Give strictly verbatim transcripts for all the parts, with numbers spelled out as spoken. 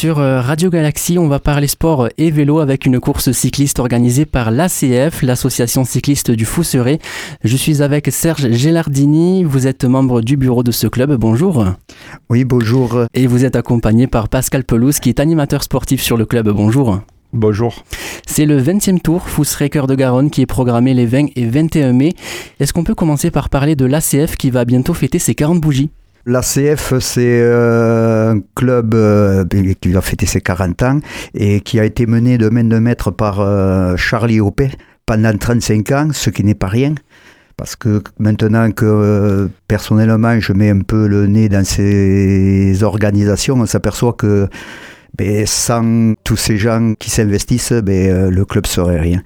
Sur Radio Galaxie, on va parler sport et vélo avec une course cycliste organisée par l'A C F, l'association cycliste du Fousseret. Je suis avec Serge Gélardini, vous êtes membre du bureau de ce club, bonjour. Oui, bonjour. Et vous êtes accompagné par Pascal Pelouse qui est animateur sportif sur le club, bonjour. Bonjour. C'est le vingtième tour Fousseret Cœur de Garonne qui est programmé les vingt et vingt et un mai. Est-ce qu'on peut commencer par parler de l'A C F qui va bientôt fêter ses quarante bougies ? L'A C F, c'est euh, un club euh, qui va fêter ses quarante ans et qui a été mené de main de maître par euh, Charlie Hoppé pendant trente-cinq ans, ce qui n'est pas rien. Parce que maintenant que euh, personnellement je mets un peu le nez dans ces organisations, on s'aperçoit que ben, sans tous ces gens qui s'investissent, ben, euh, le club serait rien.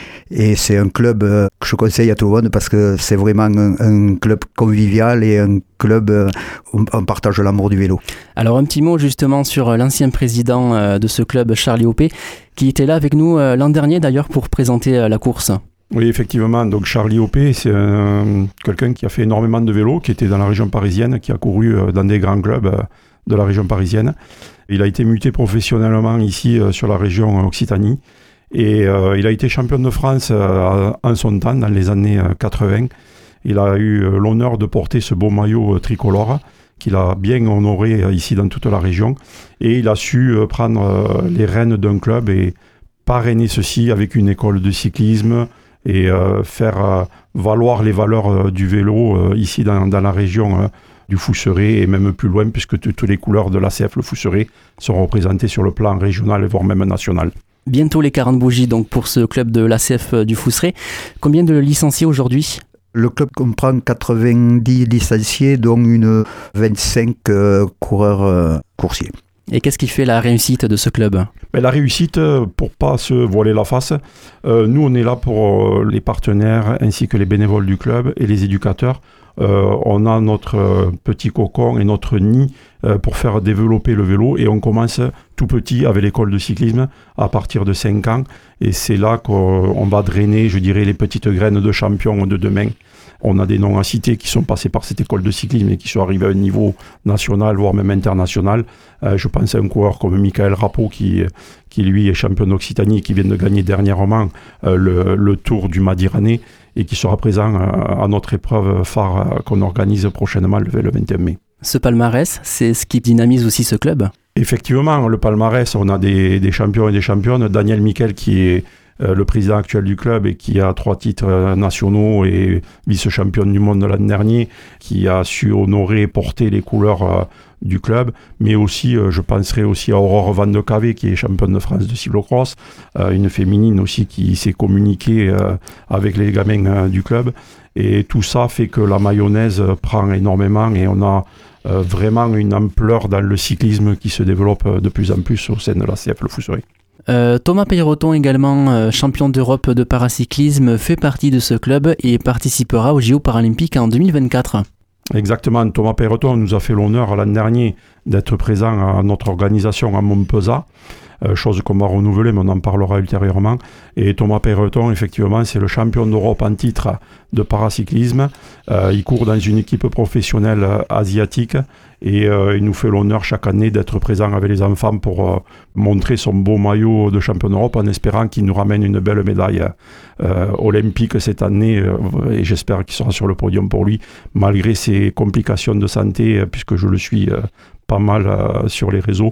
Et c'est un club euh, que je conseille à tout le monde parce que c'est vraiment un, un club convivial et un club euh, où on partage l'amour du vélo. Alors un petit mot justement sur l'ancien président euh, de ce club, Charlie Hoppé, qui était là avec nous euh, l'an dernier d'ailleurs pour présenter euh, la course. Oui, effectivement. Donc Charlie Hoppé, c'est un, quelqu'un qui a fait énormément de vélo, qui était dans la région parisienne, qui a couru euh, dans des grands clubs euh, de la région parisienne. Il a été muté professionnellement ici euh, sur la région Occitanie. Et euh, il a été champion de France euh, en son temps, dans les années euh, quatre-vingts. Il a eu euh, l'honneur de porter ce beau maillot euh, tricolore qu'il a bien honoré euh, ici dans toute la région. Et il a su euh, prendre euh, les rênes d'un club et parrainer ceci avec une école de cyclisme et euh, faire euh, valoir les valeurs euh, du vélo euh, ici dans, dans la région euh, du Fousseret et même plus loin, puisque toutes les couleurs de l'A C F, le Fousseret, sont représentées sur le plan régional, voire même national. Bientôt les quarante bougies donc pour ce club de l'A C F du Fousseret. Combien de licenciés aujourd'hui ? Le club comprend quatre-vingt-dix licenciés, dont une vingt-cinq euh, coureurs euh, coursiers. Et qu'est-ce qui fait la réussite de ce club ? Ben, la réussite, pour ne pas se voiler la face, euh, nous on est là pour euh, les partenaires ainsi que les bénévoles du club et les éducateurs. Euh, on a notre euh, petit cocon et notre nid euh, pour faire développer le vélo et on commence tout petit avec l'école de cyclisme à partir de cinq ans et c'est là qu'on va drainer, je dirais, les petites graines de champions de demain. On a des noms à citer qui sont passés par cette école de cyclisme et qui sont arrivés à un niveau national, voire même international. Euh, je pense à un coureur comme Michael Rapeau qui, qui lui est champion d'Occitanie et qui vient de gagner dernièrement euh, le, le Tour du Madiranais et qui sera présent à notre épreuve phare qu'on organise prochainement le vingt et un mai. Ce palmarès, c'est ce qui dynamise aussi ce club ? Effectivement, le palmarès, on a des, des champions et des championnes. Daniel Miquel, qui est euh, le président actuel du club et qui a trois titres euh, nationaux et vice-champion du monde l'an dernier, qui a su honorer et porter les couleurs euh, du club, mais aussi, euh, je penserai aussi à Aurore Van de Cave, qui est championne de France de cyclocross, euh, une féminine aussi qui s'est communiquée euh, avec les gamins euh, du club. Et tout ça fait que la mayonnaise prend énormément et on a euh, vraiment une ampleur dans le cyclisme qui se développe de plus en plus au sein de l'A C F Le Fousseret. Euh, Thomas Peyroton, également euh, champion d'Europe de paracyclisme, fait partie de ce club et participera aux J O paralympiques en deux mille vingt-quatre. Exactement, Thomas Peyroton nous a fait l'honneur l'an dernier d'être présent à notre organisation à Montpezat, euh, chose qu'on va renouveler, mais on en parlera ultérieurement. Et Thomas Peyroton, effectivement, c'est le champion d'Europe en titre de paracyclisme. Euh, il court dans une équipe professionnelle euh, asiatique et euh, il nous fait l'honneur chaque année d'être présent avec les enfants pour euh, montrer son beau maillot de champion d'Europe en espérant qu'il nous ramène une belle médaille euh, olympique cette année euh, et j'espère qu'il sera sur le podium pour lui malgré ses complications de santé euh, puisque je le suis euh, pas mal euh, sur les réseaux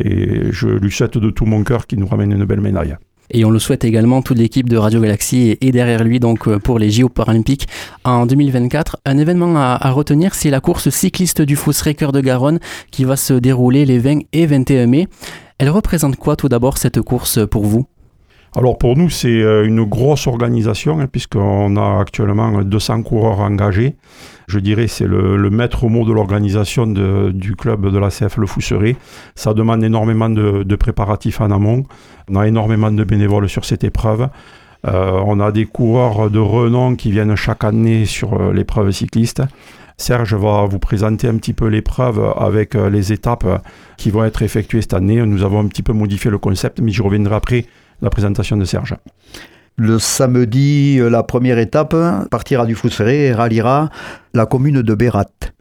et je lui souhaite de tout mon cœur qu'il nous ramène une belle médaille. Et on le souhaite également, toute l'équipe de Radio Galaxie est derrière lui donc pour les J O paralympiques en deux mille vingt-quatre. Un événement à, à retenir, c'est la course cycliste du Fousseret Cœur de Garonne qui va se dérouler les vingt et vingt et un mai. Elle représente quoi tout d'abord cette course pour vous ? Alors pour nous, c'est une grosse organisation hein, puisqu'on a actuellement deux cents coureurs engagés. Je dirais c'est le, le maître mot de l'organisation de, du club de l'A C F Le Fousseret. Ça demande énormément de, de préparatifs en amont. On a énormément de bénévoles sur cette épreuve. Euh, on a des coureurs de renom qui viennent chaque année sur l'épreuve cycliste. Serge va vous présenter un petit peu l'épreuve avec les étapes qui vont être effectuées cette année. Nous avons un petit peu modifié le concept, mais j'y reviendrai après la présentation de Serge. Le samedi, la première étape partira du Fousseret et ralliera la commune de Bérat.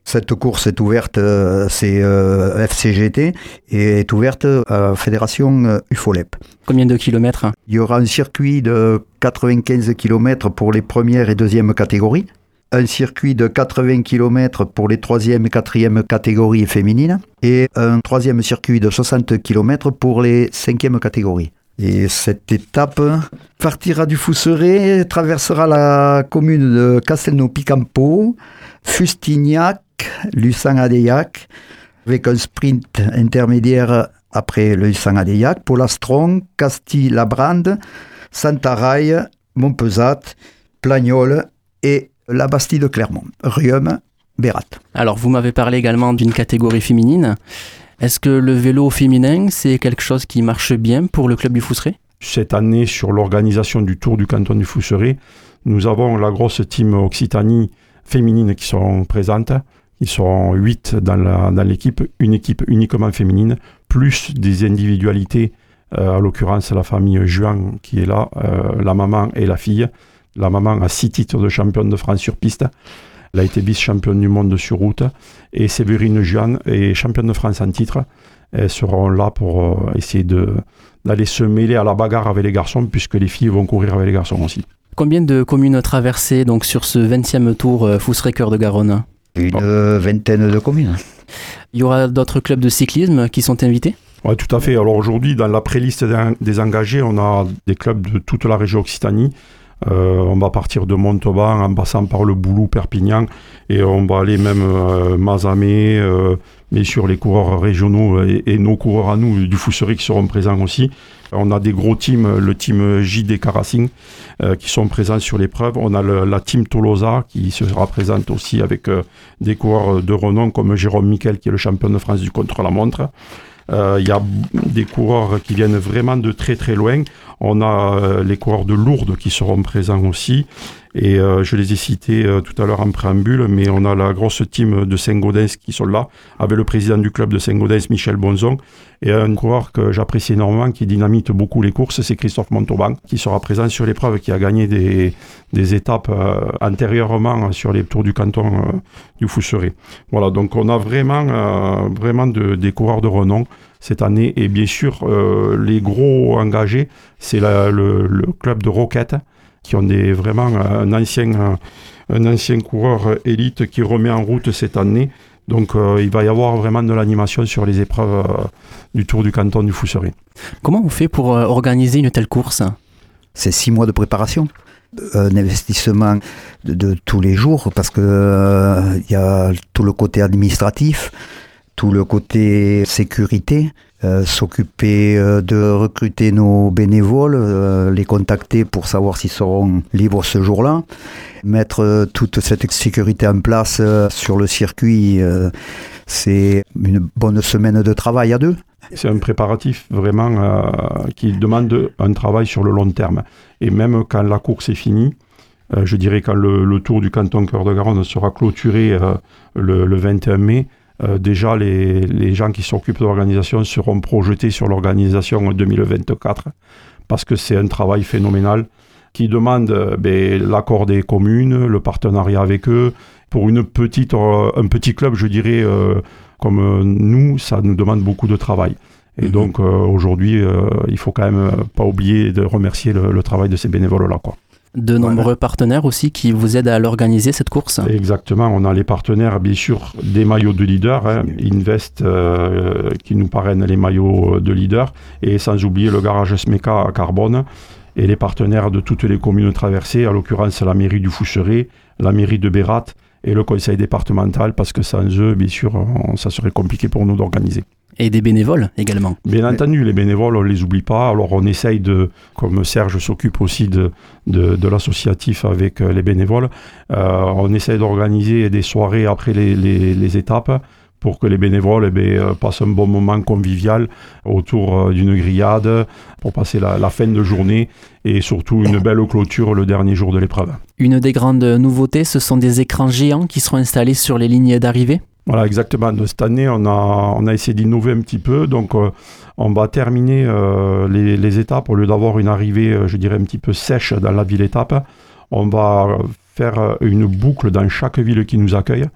Cette course est ouverte, euh, c'est euh, F C G T, et est ouverte à la fédération euh, U F O L E P. Combien de kilomètres? Il y aura un circuit de quatre-vingt-quinze kilomètres pour les premières et deuxièmes catégories, un circuit de quatre-vingts kilomètres pour les troisième et quatrième catégories féminines, et un troisième circuit de soixante kilomètres pour les cinquièmes catégories. Et cette étape partira du Fousseret, traversera la commune de Castelnau-Picampo, Fustignac, Lussan-Adeillac, avec un sprint intermédiaire après le Lussan-Adeillac, Polastron, Castille-Labrande, Santaraille, Montpezat, Plagnol et la Bastille de Clermont, Riom, Bérat. Alors, vous m'avez parlé également d'une catégorie féminine. Est-ce que le vélo féminin, c'est quelque chose qui marche bien pour le club du Fousseret? Cette année, sur l'organisation du Tour du canton du Fousseret, nous avons la grosse team Occitanie féminine qui seront présentes. Ils seront huit dans, la, dans l'équipe, une équipe uniquement féminine, plus des individualités, euh, à l'occurrence la famille Juan qui est là, euh, la maman et la fille. La maman a six titres de championne de France sur piste. Elle a été vice-championne du monde sur route. Et Séverine Juan est championne de France en titre. Elles seront là pour euh, essayer de, d'aller se mêler à la bagarre avec les garçons, puisque les filles vont courir avec les garçons aussi. Combien de communes traversées donc, sur ce vingtième tour euh, Fousseret-Cœur de Garonne? Une bon. euh, vingtaine de communes. Il y aura d'autres clubs de cyclisme qui sont invités? Oui, tout à fait. Alors aujourd'hui, dans la préliste des engagés, on a des clubs de toute la région Occitanie. Euh, on va partir de Montauban en passant par le Boulou, Perpignan, et on va aller même euh, Mazamet, euh, mais sur les coureurs régionaux et, et nos coureurs à nous du Fousseret qui seront présents aussi. On a des gros teams, le team J D Carracing euh, qui sont présents sur l'épreuve. On a le, la team Tolosa qui sera présente aussi avec euh, des coureurs de renom comme Jérôme Miquel qui est le champion de France du contre-la-montre. Il euh, y a des coureurs qui viennent vraiment de très très loin. On a euh, les coureurs de Lourdes qui seront présents aussi. Et euh, je les ai cités euh, tout à l'heure en préambule, mais on a la grosse team de Saint-Gaudens qui sont là, avec le président du club de Saint-Gaudens, Michel Bonzon, et un coureur que j'apprécie énormément, qui dynamite beaucoup les courses, c'est Christophe Montauban, qui sera présent sur l'épreuve, qui a gagné des, des étapes euh, antérieurement sur les tours du canton euh, du Fousseret. Voilà, donc on a vraiment, euh, vraiment de, des coureurs de renom cette année, et bien sûr, euh, les gros engagés, c'est la, le, le club de Roquette, qui ont des, vraiment un ancien, un ancien coureur élite qui remet en route cette année. Donc euh, il va y avoir vraiment de l'animation sur les épreuves euh, du Tour du canton du Fousseret. Comment on fait pour euh, organiser une telle course? C'est six mois de préparation. Un investissement de, de tous les jours, parce qu'il euh, y a tout le côté administratif, tout le côté sécurité, euh, s'occuper euh, de recruter nos bénévoles, euh, les contacter pour savoir s'ils seront libres ce jour-là, mettre euh, toute cette sécurité en place euh, sur le circuit, euh, c'est une bonne semaine de travail à deux. C'est un préparatif vraiment euh, qui demande un travail sur le long terme. Et même quand la course est finie, euh, je dirais quand le, le Tour du canton Cœur de Garonne sera clôturé euh, le, le vingt et un mai, Euh, déjà, les, les gens qui s'occupent de l'organisation seront projetés sur l'organisation deux mille vingt-quatre parce que c'est un travail phénoménal qui demande euh, ben, l'accord des communes, le partenariat avec eux. Pour une petite, euh, un petit club, je dirais, euh, comme euh, nous, ça nous demande beaucoup de travail. Et mmh. donc, euh, aujourd'hui, euh, il faut quand même pas oublier de remercier le, le travail de ces bénévoles-là, quoi. De nombreux voilà. partenaires aussi qui vous aident à l'organiser, cette course? Exactement, on a les partenaires bien sûr des maillots de leader, hein, Invest euh, qui nous parraine les maillots de leader, et sans oublier le garage Smeka à Carbone, et les partenaires de toutes les communes traversées, à l'occurrence la mairie du Fousseret, la mairie de Bérat et le conseil départemental, parce que sans eux, bien sûr, on, ça serait compliqué pour nous d'organiser. Et des bénévoles également. Bien entendu, les bénévoles, on ne les oublie pas. Alors on essaye de, comme Serge s'occupe aussi de, de, de l'associatif avec les bénévoles, euh, on essaye d'organiser des soirées après les, les, les étapes pour que les bénévoles eh bien, passent un bon moment convivial autour d'une grillade, pour passer la, la fin de journée et surtout une belle clôture le dernier jour de l'épreuve. Une des grandes nouveautés, ce sont des écrans géants qui seront installés sur les lignes d'arrivée? Voilà, exactement. De cette année, on a, on a essayé d'innover un petit peu. Donc, euh, on va terminer euh, les, les étapes. Au lieu d'avoir une arrivée, euh, je dirais, un petit peu sèche dans la ville-étape, on va faire une boucle dans chaque ville qui nous accueille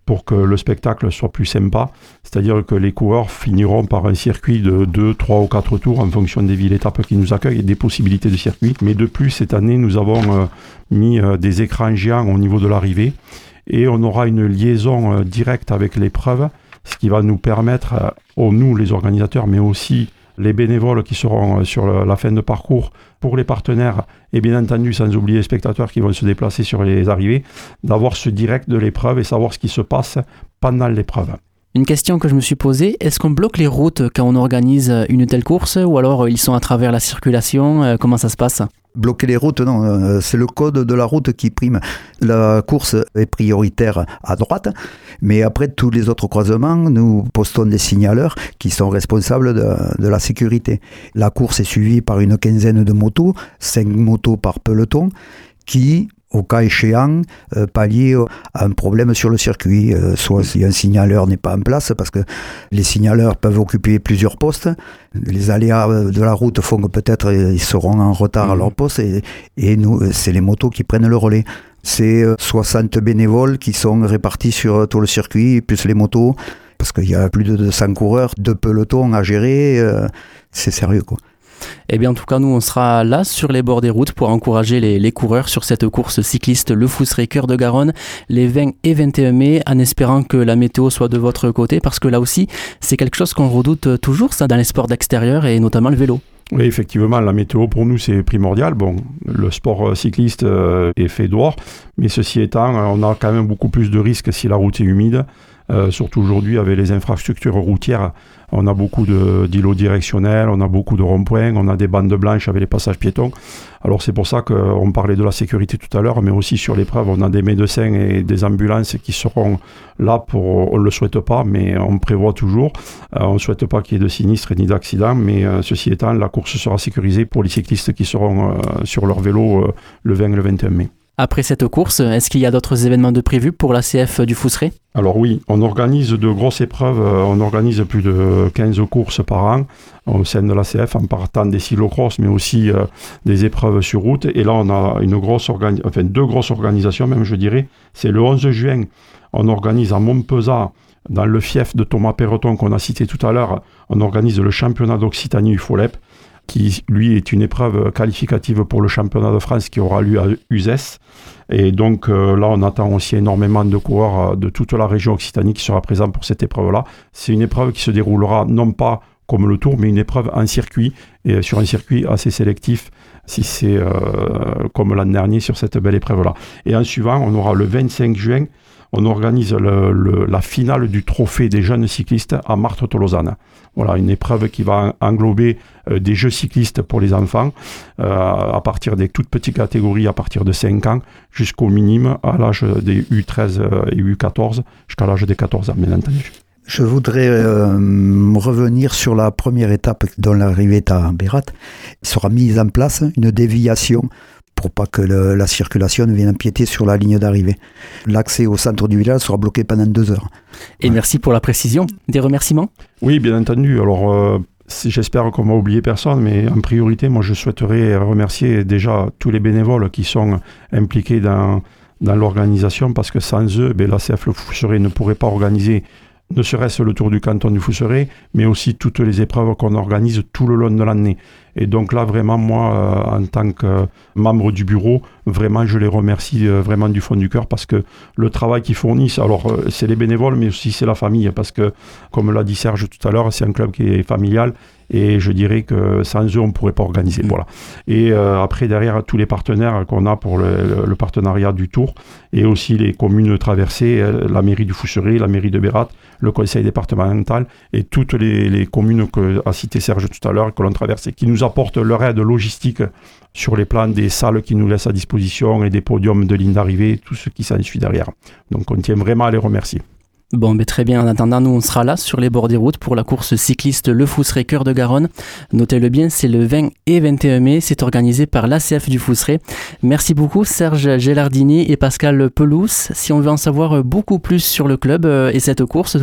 pour que le spectacle soit plus sympa. C'est-à-dire que les coureurs finiront par un circuit de deux, trois ou quatre tours en fonction des villes-étapes qui nous accueillent et des possibilités de circuit. Mais de plus, cette année, nous avons euh, mis euh, des écrans géants au niveau de l'arrivée et on aura une liaison euh, directe avec l'épreuve, ce qui va nous permettre, euh, oh, nous les organisateurs, mais aussi les bénévoles qui seront sur la fin de parcours, pour les partenaires et bien entendu sans oublier les spectateurs qui vont se déplacer sur les arrivées, d'avoir ce direct de l'épreuve et savoir ce qui se passe pendant l'épreuve. Une question que je me suis posée, est-ce qu'on bloque les routes quand on organise une telle course ou alors ils sont à travers la circulation? Comment ça se passe? Bloquer les routes, non, c'est le code de la route qui prime. La course est prioritaire à droite, mais après tous les autres croisements, nous postons des signaleurs qui sont responsables de, de la sécurité. La course est suivie par une quinzaine de motos, cinq motos par peloton, qui, au cas échéant, euh, pallier à un problème sur le circuit. Euh, soit si un signaleur n'est pas en place, parce que les signaleurs peuvent occuper plusieurs postes. Les aléas de la route font que peut-être ils seront en retard à leur poste, et, et nous, c'est les motos qui prennent le relais. C'est soixante bénévoles qui sont répartis sur tout le circuit, plus les motos, parce qu'il y a plus de deux cents coureurs, deux pelotons à gérer, euh, c'est sérieux, quoi. Eh bien, en tout cas, nous, on sera là sur les bords des routes pour encourager les, les coureurs sur cette course cycliste Le Fousseret Cœur de Garonne les vingt et vingt et un mai, en espérant que la météo soit de votre côté, parce que là aussi, c'est quelque chose qu'on redoute toujours, ça, dans les sports d'extérieur et notamment le vélo. Oui, effectivement, la météo pour nous c'est primordial. Bon, le sport cycliste euh, est fait dehors, mais ceci étant, on a quand même beaucoup plus de risques si la route est humide. Euh, surtout aujourd'hui avec les infrastructures routières, on a beaucoup de, d'îlots directionnels, on a beaucoup de ronds-points, on a des bandes blanches avec les passages piétons. Alors c'est pour ça qu'on parlait de la sécurité tout à l'heure, mais aussi sur l'épreuve, on a des médecins et des ambulances qui seront là pour, on ne le souhaite pas, mais on prévoit toujours. Euh, on ne souhaite pas qu'il y ait de sinistres ni d'accidents, mais euh, ceci étant, la course sera sécurisée pour les cyclistes qui seront euh, sur leur vélo euh, le vingt et le vingt et un mai. Après cette course, est-ce qu'il y a d'autres événements de prévus pour l'A C F du Fousseret? Alors oui, on organise de grosses épreuves, on organise plus de quinze courses par an au sein de l'A C F, en partant des cyclocross, mais aussi euh, des épreuves sur route. Et là, on a une grosse organi- enfin, deux grosses organisations, même je dirais. C'est le onze juin, on organise à Montpezat, dans le fief de Thomas Perreton qu'on a cité tout à l'heure, on organise le championnat d'Occitanie U F O L E P, qui lui est une épreuve qualificative pour le championnat de France qui aura lieu à Uzès. Et donc euh, là, on attend aussi énormément de coureurs euh, de toute la région Occitanie qui sera présent pour cette épreuve-là. C'est une épreuve qui se déroulera non pas comme le Tour, mais une épreuve en circuit, et sur un circuit assez sélectif, si c'est euh, comme l'an dernier sur cette belle épreuve-là. Et en suivant, on aura le vingt-cinq juin, on organise le, le, la finale du trophée des jeunes cyclistes à Martres-Tolosane. Voilà, une épreuve qui va englober euh, des jeux cyclistes pour les enfants, euh, à partir des toutes petites catégories, à partir de cinq ans, jusqu'au minimum, à l'âge des U treize et U quatorze, jusqu'à l'âge des quatorze ans, bien entendu. Je voudrais euh, revenir sur la première étape dont l'arrivée est à Bérat. Il sera mise en place une déviation pour pas que le, la circulation ne vienne empiéter sur la ligne d'arrivée. L'accès au centre du village sera bloqué pendant deux heures. Et ouais. Merci pour la précision. Des remerciements? Oui, bien entendu. Alors, euh, j'espère qu'on va oublier personne, mais en priorité, moi, je souhaiterais remercier déjà tous les bénévoles qui sont impliqués dans, dans l'organisation, parce que sans eux, ben, l'A C F Le Fousseret ne pourrait pas organiser ne serait-ce le Tour du canton du Fousseret, mais aussi toutes les épreuves qu'on organise tout le long de l'année. Et donc là, vraiment, moi, euh, en tant que membre du bureau, vraiment, je les remercie euh, vraiment du fond du cœur, parce que le travail qu'ils fournissent, alors euh, c'est les bénévoles, mais aussi c'est la famille, parce que, comme l'a dit Serge tout à l'heure, c'est un club qui est familial, et je dirais que sans eux, on ne pourrait pas organiser. Voilà. Et euh, après, derrière, tous les partenaires qu'on a pour le, le partenariat du Tour, et aussi les communes traversées, la mairie du Fousseret, la mairie de Bérat, le conseil départemental, et toutes les, les communes qu'a cité Serge tout à l'heure, que l'on traverse, et qui nous apportent leur aide logistique sur les plans des salles qui nous laissent à disposition, et des podiums de ligne d'arrivée, tout ce qui s'ensuit derrière. Donc on tient vraiment à les remercier. Bon, ben très bien. En attendant, nous, on sera là sur les bords des routes pour la course cycliste Le Fousseret Cœur de Garonne. Notez-le bien, c'est le vingt et vingt et un mai. C'est organisé par l'A C F du Fousseret. Merci beaucoup, Serge Gélardini et Pascal Pelouse. Si on veut en savoir beaucoup plus sur le club et cette course, comment on fait ?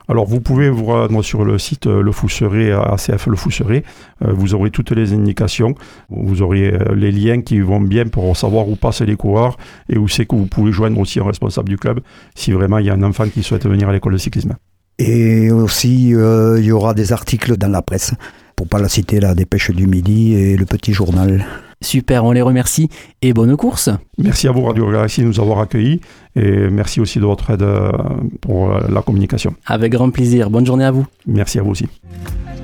Alors vous pouvez vous rendre sur le site Le Fousseret, A C F Le Fousseret, euh, vous aurez toutes les indications, vous aurez euh, les liens qui vont bien pour savoir où passent les coureurs et où c'est que vous pouvez joindre aussi un responsable du club si vraiment il y a un enfant qui souhaite venir à l'école de cyclisme. Et aussi, euh, il y aura des articles dans la presse, pour pas la citer, la Dépêche du Midi et le Petit Journal. Super, on les remercie et bonne course. Merci à vous Radio Galaxy de nous avoir accueillis et merci aussi de votre aide pour la communication. Avec grand plaisir, bonne journée à vous. Merci à vous aussi.